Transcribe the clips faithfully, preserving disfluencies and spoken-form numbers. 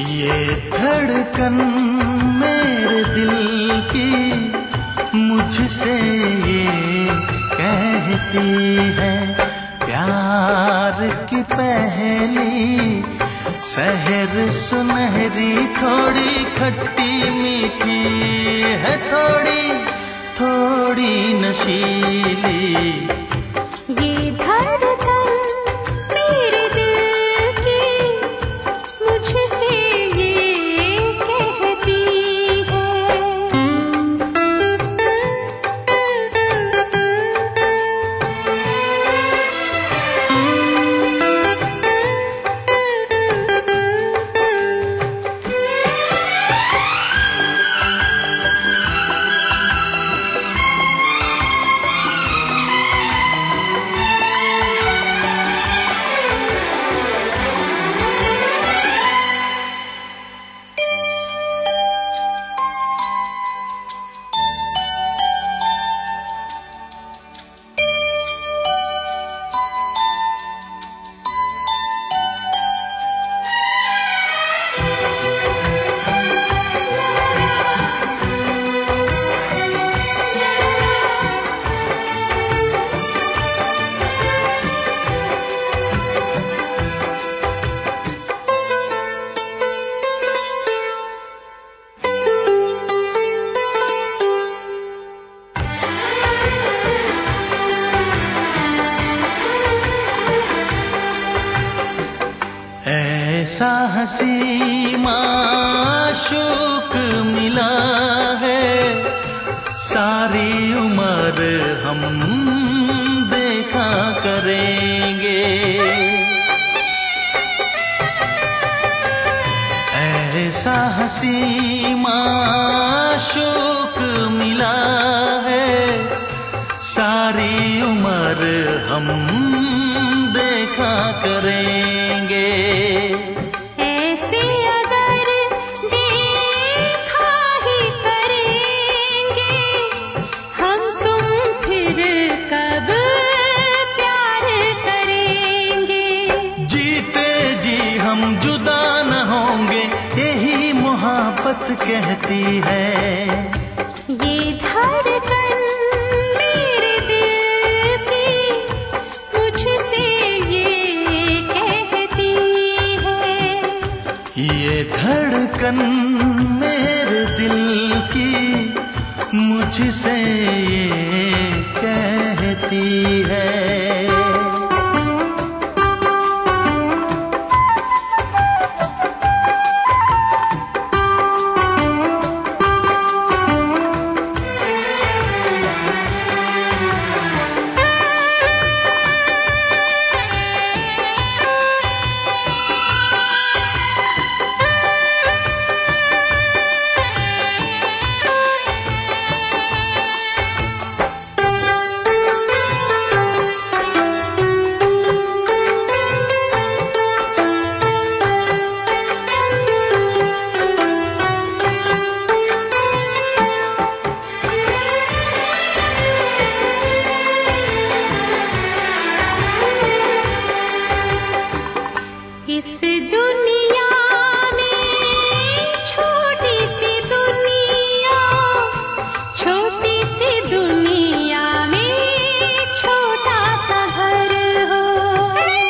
ये धड़कन मेरे दिल की मुझसे ये कहती है, प्यार की पहली सहर सुनहरी थोड़ी खट्टी मीठी है, थोड़ी थोड़ी नशीली। ये धड़कन मेरे दिल की मुझसे ये कहती ऐसा हंसी माशूक मिला है, सारी उम्र हम देखा करेंगे। ऐसा हंसी माशूक मिला है, सारी उम्र हम देखा करेंगे। ऐसे अगर देखा ही करेंगे, हम तुम फिर कब प्यार करेंगे। जीते जी हम जुदा न होंगे, यही मोहब्बत कहती है। ये धड़कन मेरे दिल की मुझसे ये कहती है। ये धड़कन मेरे दिल की मुझसे ये कहती है। इस दुनिया में छोटी सी दुनिया, छोटी सी दुनिया में छोटा सा घर हो।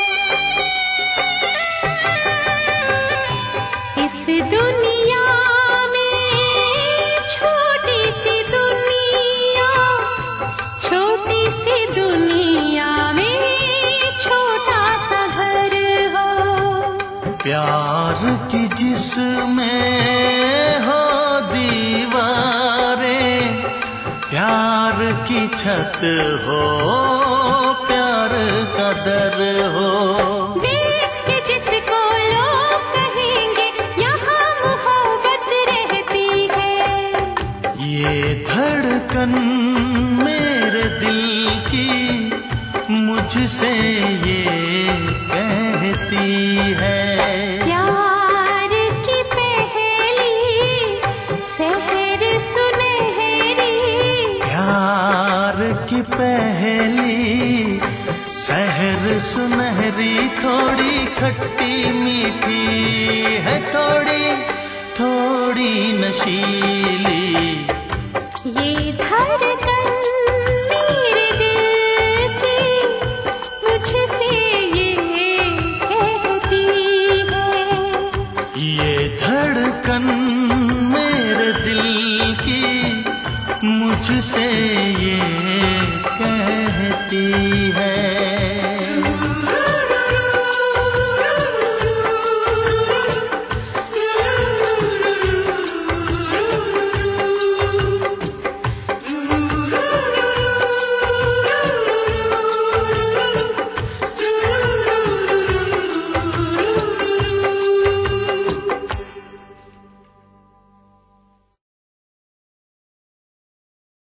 इस दुनिया में छोटी सी दुनिया, छोटी सी दुनिया में छोटा सा घर हो। प्यार की जिसमें हो दीवारें, प्यार की छत हो, प्यार का दर हो। देख के जिसको लोग कहेंगे, यहाँ मोहब्बत रहती है। ये धड़कन मेरे दिल की मुझसे ये कहती है, प्यार की पहली सहर सुनहरी, प्यार की पहली सहर सुनहरी थोड़ी खट्टी मीठी है, थोड़ी थोड़ी नशीली। ये धड़कन मेरे दिल की मुझसे ये कहती है, ये धड़कन मेरे दिल की मुझसे ये